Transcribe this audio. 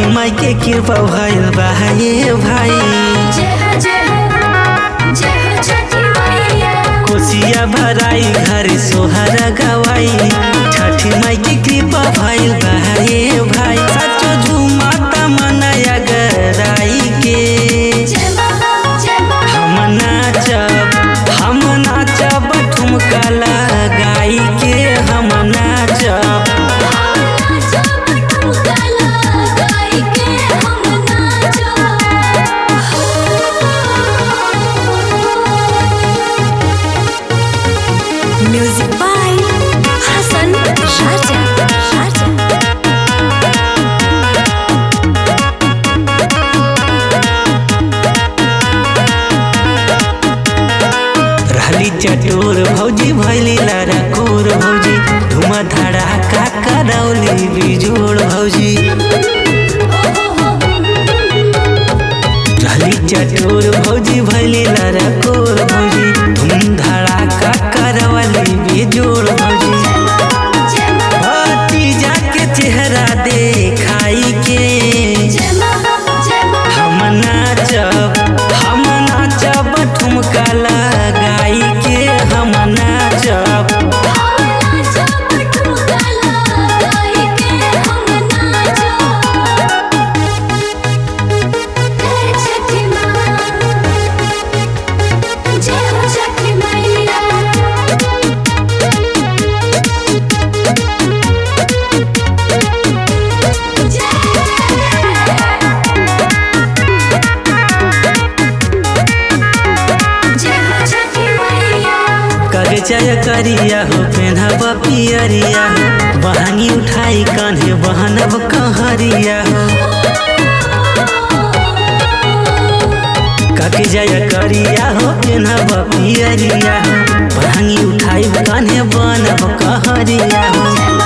छठी माई के कृपा भइल बा ये भाई। कोसिया भराई घर सोहर गवाई छठी माई के कृपा भइल बा ये भाई। सचो झूमाता मनया गराई के हम नाचब ठुमका लगाई के हम नाचब। Music by Hasan Raja. रहली चटोर भौजी भैली लारा कोर भौजी धुमा धड़ाका करौली बिजोड़ भौजी। रहली चटोर भौजी भैली लारा कोर भौजी धूम धड़ाका करौली बिजोड़ भौजी। भतीजा के चेहरा देखाई के हम नाचब ठुमका लगाई के हम नाचब। चाय करिया हो पेनहब पियरिया हो बहंगी उठाई कान्हे बहनब कहरिया हो। काके जाय करिया हो पेनहब पियरिया हो बहंगी उठाई कान्हे बनब कहरिया हो।